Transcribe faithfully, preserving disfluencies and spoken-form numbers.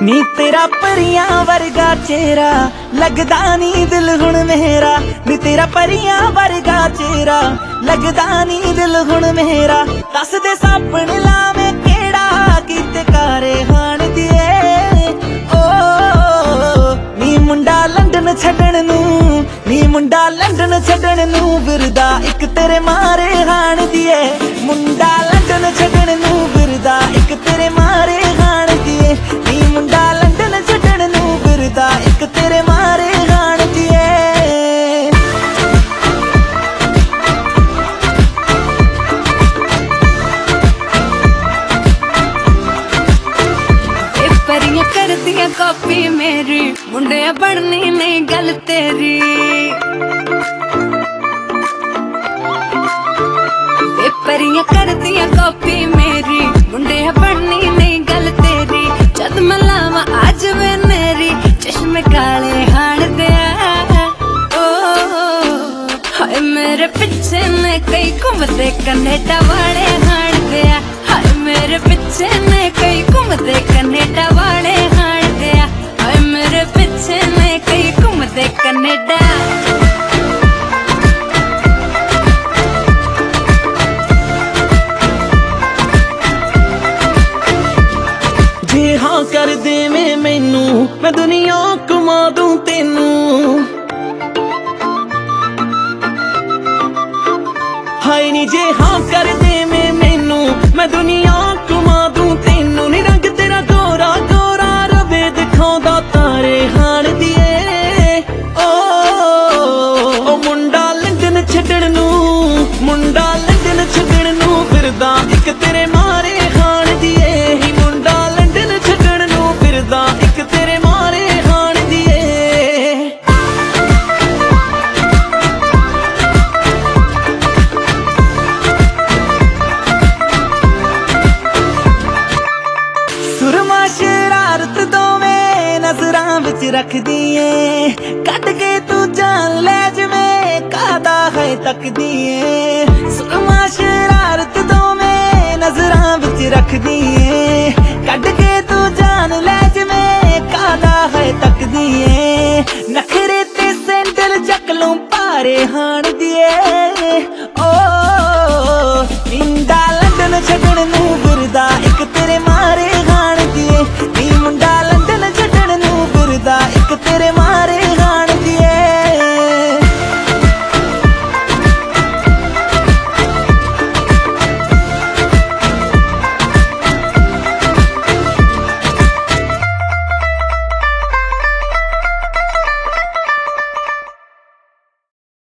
नी तेरा परियां वर्गा चेहरा लगदा नी दिल हुण मेरा, नी तेरा परियां वर्गा चेहरा लगदा नी दिल हुण मेरा। दस दे सापण लावे केड़ा कीते कारे हाण दिए ओ, नी मुंडा लंडन छड्डण नू, नी मुंडा लंडन छड्डण नू फिरदा इक तेरे मारे हाण दिए। मुंडा लंडन छड्डण नू फिरदा इक तेरे मारे हाण दिए, नी मुंडा लंडन छड्डण नू फिरदा इक तेरे मारे हाण दिए। परियां करदियां कॉपी मेरी, मुंडिया बननी नहीं गल तेरी। परियां करदियां कॉपी मेरी, मुंडिया बननी नहीं गल तेरी। जद मैं लावा अज वे नेरी, चश्मे काले हाण दिया ओ, हाय मेरे पिछे ने कई घूमदे कनेडा वाले हाण दिया। हाय मेरे पिछे ने कई घूमदे कनेडा वाले हाण दिया। हाय मेरे पिछे ने कई घूमदे कनेडा। हाँ कर दे मैं मैनू, मैं दुनिया घुमा दूं तेनू। हाय नी जे हाँ कर दे मैं मैनू, मैं दुनिया घुमा दूं तेनू। नी रंग तेरा गोरा गोरा रवे दिखाउंदा तारे हाण दिए ओ, ओ मुंडा लंडन छड्डण नू, मुंडा लंडन छड्डण नू फिरदा इक तेरे मारे हाण दिए। मुंडा लंडन छड्डण नू फिरदा इक तेरे मारे हाण दिए। सुरमा शरारत दोवें नजरां विच रखदी ऐ, कट के तू जान लै जिवें कादा है तकदी ऐ। सुरमा शरारत दोवें नजरां विच रखदी ऐ, कट के तू जान लै जिवें कादा है तकदी ऐ। नखरे ते सैंडल चक लूं भारे हाण दी